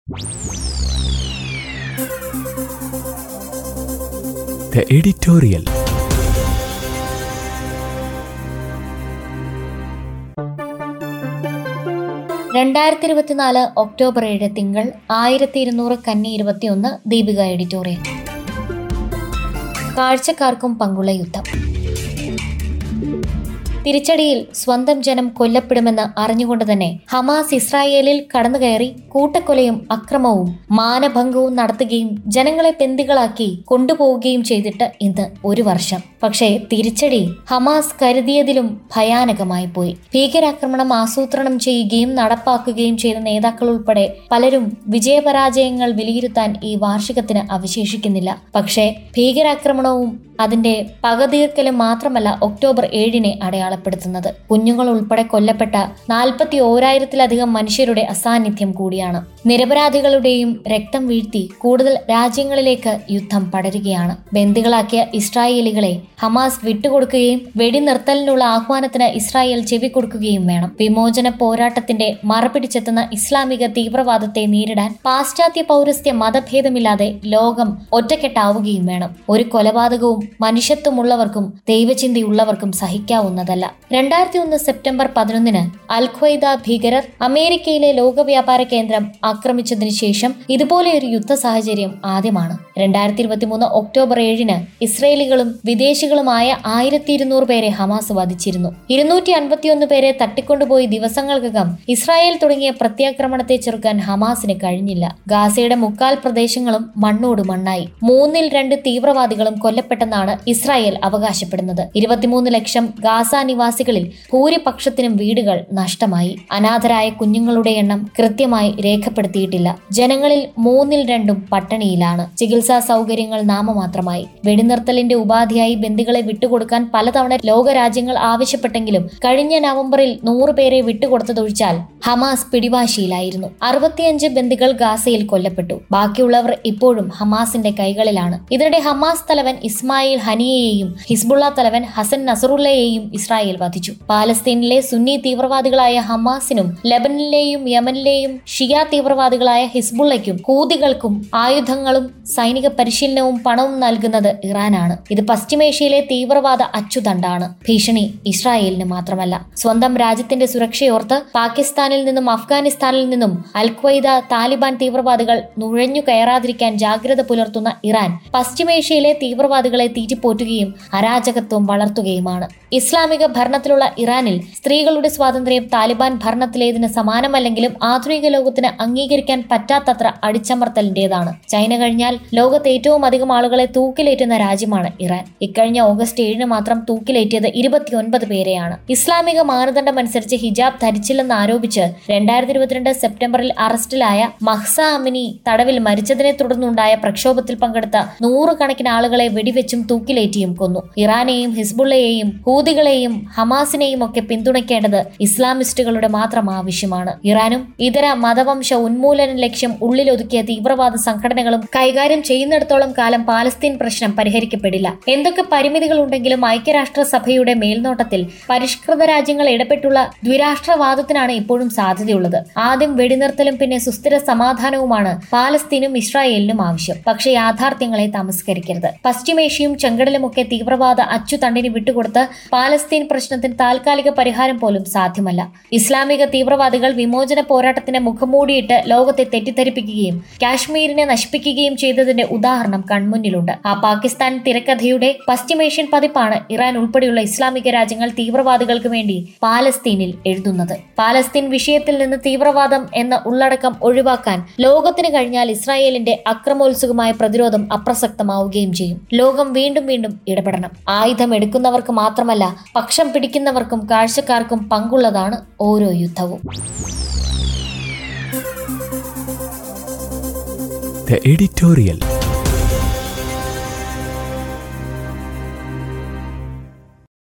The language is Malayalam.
The editorial. ഒക്ടോബർ 7 തിങ്കൾ 1200 കന്നി 21 ദീപിക എഡിറ്റോറിയൽ. കാഴ്ചക്കാർക്കും പങ്കുള്ള യുദ്ധം. തിരിച്ചടിയിൽ സ്വന്തം ജനം കൊല്ലപ്പെടുമെന്ന് അറിഞ്ഞുകൊണ്ട് തന്നെ ഹമാസ് ഇസ്രായേലിൽ കടന്നുകയറി കൂട്ടക്കൊലയും അക്രമവും മാനഭംഗവും നടത്തുകയും ജനങ്ങളെ ബന്ദികളാക്കി കൊണ്ടുപോവുകയും ചെയ്തിട്ട് ഇന്ന് 1 വർഷം. പക്ഷേ തിരിച്ചടി ഹമാസ് കരുതിയതിലും ഭയാനകമായി പോയി. ഭീകരാക്രമണം ആസൂത്രണം ചെയ്യുകയും നടപ്പാക്കുകയും ചെയ്ത നേതാക്കൾ ഉൾപ്പെടെ പലരും വിജയപരാജയങ്ങൾ വിലയിരുത്താൻ ഈ വാർഷികത്തിന് അവശേഷിക്കുന്നില്ല. പക്ഷേ ഭീകരാക്രമണവും അതിന്റെ പകതീർക്കലും മാത്രമല്ല ഒക്ടോബർ 7 അടയാളപ്പെടുത്തുന്നത്. കുഞ്ഞുങ്ങൾ ഉൾപ്പെടെ കൊല്ലപ്പെട്ട 41,000-ലധികം മനുഷ്യരുടെ അസാന്നിധ്യം കൂടിയാണ്. നിരപരാധികളുടെയും രക്തം വീഴ്ത്തി കൂടുതൽ രാജ്യങ്ങളിലേക്ക് യുദ്ധം പടരുകയാണ്. ബന്ദികളാക്കിയ ഇസ്രായേലികളെ ഹമാസ് വിട്ടുകൊടുക്കുകയും വെടിനിർത്തലിനുള്ള ആഹ്വാനത്തിന് ഇസ്രായേൽ ചെവികൊടുക്കുകയും വേണം. വിമോചന പോരാട്ടത്തിന്റെ മറപിടിച്ചെത്തുന്ന ഇസ്ലാമിക തീവ്രവാദത്തെ നേരിടാൻ പാശ്ചാത്യ പൗരസ്ത്യ മതഭേദമില്ലാതെ ലോകം ഒറ്റക്കെട്ടാവുകയും വേണം. ഒരു കൊലപാതകവും മനുഷ്യത്വമുള്ളവർക്കും ദൈവചിന്തയുള്ളവർക്കും സഹിക്കാവുന്നതല്ല. 2001 സെപ്റ്റംബർ 11 അൽ-ഖ്വയ്ദ ഭീകരർ അമേരിക്കയിലെ ലോകവ്യാപാര കേന്ദ്രം ആക്രമിച്ചതിനു ശേഷം ഇതുപോലെ ഒരു യുദ്ധ സാഹചര്യം ആദ്യമാണ്. 2023 ഒക്ടോബർ 7 ഇസ്രയേലികളും വിദേശികളുമായ 1200 പേരെ ഹമാസ് വധിച്ചിരുന്നു. 251 പേരെ തട്ടിക്കൊണ്ടുപോയി ദിവസങ്ങൾക്കകം ഇസ്രായേൽ തുടങ്ങിയ പ്രത്യാക്രമണത്തെ ചെറുക്കാൻ ഹമാസിന് കഴിഞ്ഞില്ല. ഗാസയുടെ 3/4 പ്രദേശങ്ങളും മണ്ണോട് മണ്ണായി. 2/3 തീവ്രവാദികളും കൊല്ലപ്പെട്ടെന്നാണ് ഇസ്രായേൽ അവകാശപ്പെടുന്നത്. 23 ലക്ഷം ഗാസ നിവാസികളിൽ ഭൂരിപക്ഷത്തിനും വീടുകൾ നഷ്ടമായി. അനാഥരായ കുഞ്ഞുങ്ങളുടെ എണ്ണം കൃത്യമായി രേഖപ്പെടുത്തിയിട്ടില്ല. ജനങ്ങളിൽ 2/3 പട്ടിണിയിലാണ്. ചികിത്സാ സൗകര്യങ്ങൾ നാമമാത്രമായി. വെടിനിർത്തലിന്റെ ഉപാധിയായി ബന്ദികളെ വിട്ടുകൊടുക്കാൻ പലതവണ ലോകരാജ്യങ്ങൾ ആവശ്യപ്പെട്ടെങ്കിലും കഴിഞ്ഞ നവംബറിൽ 100 പേരെ വിട്ടുകൊടുത്തതൊഴിച്ചാൽ ഹമാസ് പിടിവാശിയിലായിരുന്നു. 65 ബന്ദികൾ ഗാസയിൽ കൊല്ലപ്പെട്ടു. ബാക്കിയുള്ളവർ ഇപ്പോഴും ഹമാസിന്റെ കൈകളിലാണ്. ഇതിനിടെ ഹമാസ് തലവൻ ഇസ്മായിൽ ഹനിയയെയും ഹിസ്ബുള്ള തലവൻ ഹസൻ നസറുള്ളയെയും ഇസ്രായേൽ വധിച്ചു. പാലസ്തീനിലെ സുന്നി തീവ്രവാദികളായ ഹമാസിനും ലെബനനിലെയും യമനിലെയും ഷിയ തീവ്രവാദികളായ ഹിസ്ബുള്ളയ്ക്കും ഹൂതികൾക്കും ആയുധങ്ങളും സൈനിക പരിശീലനവും പണവും നൽകുന്നത് ഇറാനാണ്. ഇത് പശ്ചിമേഷ്യയിലെ തീവ്രവാദ അച്ചുതണ്ടാണ്. ഭീഷണി ഇസ്രായേലിന് മാത്രമല്ല. സ്വന്തം രാജ്യത്തിന്റെ സുരക്ഷയോർത്ത് പാകിസ്ഥാനിൽ നിന്നും അഫ്ഗാനിസ്ഥാനിൽ നിന്നും അൽ-ഖ്വയ്ദ താലിബാൻ തീവ്രവാദികൾ നുഴഞ്ഞു കയറാതിരിക്കാൻ ജാഗ്രത പുലർത്തുന്ന ഇറാൻ പശ്ചിമേഷ്യയിലെ തീവ്രവാദികളെ തീറ്റിപ്പോറ്റുകയും അരാജകത്വം വളർത്തുകയുമാണ്. ഇസ്ലാമിക ഭരണത്തിലുള്ള ഇറാനിൽ സ്ത്രീകളുടെ സ്വാതന്ത്ര്യം താലിബാൻ ഭരണത്തിലേതിന് സമാനമല്ലെങ്കിലും ആധുനിക ലോകത്തിന് അംഗീകരിക്കാൻ പറ്റാത്തത്ര അടിച്ചമർത്തലിന്റേതാണ്. ചൈന കഴിഞ്ഞാൽ ലോകത്ത് ഏറ്റവും അധികം ആളുകളെ തൂക്കിലേറ്റുന്ന രാജ്യമാണ് ഇറാൻ. ഇക്കഴിഞ്ഞ ഓഗസ്റ്റ് 7 മാത്രം തൂക്കിലേറ്റിയത് 29 പേരെയാണ്. ഇസ്ലാമിക മാനദണ്ഡമനുസരിച്ച് ഹിജാബ് ധരിച്ചില്ലെന്ന് ആരോപിച്ച് 2022 സെപ്റ്റംബറിൽ അറസ്റ്റിലായ മഹ്സ അമിനി തടവിൽ മരിച്ചതിനെ തുടർന്നുണ്ടായ പ്രക്ഷോഭത്തിൽ പങ്കെടുത്ത 100 കണക്കിന് ആളുകളെ വെടിവെച്ചും തൂക്കിലേറ്റിയും കൊന്നു. ഇറാനെയും ഹിസ്ബുള്ളയെയും ഹൂതികളെയും ഹമാസിനെയും ഒക്കെ പിന്തുണയ്ക്കേണ്ടത് ഇസ്ലാമിസ്റ്റുകളുടെ മാത്രം ആവശ്യമാണ്. ഇറാനും ഇതര മതവംശ ഉന്മൂലന ലക്ഷ്യം ഉള്ളിലൊതുക്കിയ തീവ്രവാദ സംഘടനകളും കൈകാര്യം ചെയ്യുന്നിടത്തോളം കാലം പാലസ്തീൻ പ്രശ്നം പരിഹരിക്കപ്പെടില്ല. എന്തൊക്കെ പരിമിതികൾ ഉണ്ടെങ്കിലും ഐക്യരാഷ്ട്രസഭയുടെ മേൽനോട്ടത്തിൽ പരിഷ്കൃത രാജ്യങ്ങൾ ഇടപെട്ടുള്ള ദ്വിരാഷ്ട്രവാദത്തിനാണ് ഇപ്പോഴും സാധ്യതയുള്ളത്. ആദ്യം വെടിനിർത്തലും പിന്നെ സുസ്ഥിര സമാധാനവുമാണ് പാലസ്തീനും ഇസ്രായേലിനും ആവശ്യം. പക്ഷേ യാഥാർത്ഥ്യങ്ങളെ തമസ്കരിക്കരുത്. പശ്ചിമേഷ്യയും ചെങ്കടലുമൊക്കെ തീവ്രവാദ അച്ചുതണ്ടിന് വിട്ടുകൊടുത്ത് പാലസ്തീൻ പ്രശ്നത്തിന് താൽക്കാലിക പരിഹാരം പോലും സാധ്യമല്ല. ഇസ്ലാമിക തീവ്രവാദികൾ വിമോചന പോരാട്ടത്തിന് മുഖംമൂടിയിട്ട് ലോകത്തെ തെറ്റിദ്ധരിപ്പിക്കുകയും കാശ്മീരിനെ നശിപ്പിക്കുകയും ചെയ്തതിന്റെ ഉദാഹരണം കൺമുന്നിലുണ്ട്. ആ പാകിസ്ഥാൻ തിരക്കഥയുടെ പശ്ചിമേഷ്യൻ പതിപ്പാണ് ഇറാൻ ഉൾപ്പെടെയുള്ള ഇസ്ലാമിക രാജ്യങ്ങൾ തീവ്രവാദികൾക്ക് വേണ്ടി പാലസ്തീനിൽ എഴുതുന്നത്. പാലസ്തീൻ വിഷയത്തിൽ നിന്ന് തീവ്രവാദം എന്ന ഉള്ളടക്കം ഒഴിവാക്കാൻ ലോകത്തിന് കഴിഞ്ഞാൽ ഇസ്രായേലിന്റെ അക്രമോത്സുകമായ പ്രതിരോധം അപ്രസക്തമാവുകയും ചെയ്യും. ലോകം വീണ്ടും വീണ്ടും ഇടപെടണം. ആയുധം എടുക്കുന്നവർക്ക് മാത്രമല്ല, പക്ഷം പിടിക്കുന്നവർക്കും കാഴ്ചക്കാർക്കും പങ്കുള്ളതാണ് ഓരോ യുദ്ധവും. The editorial.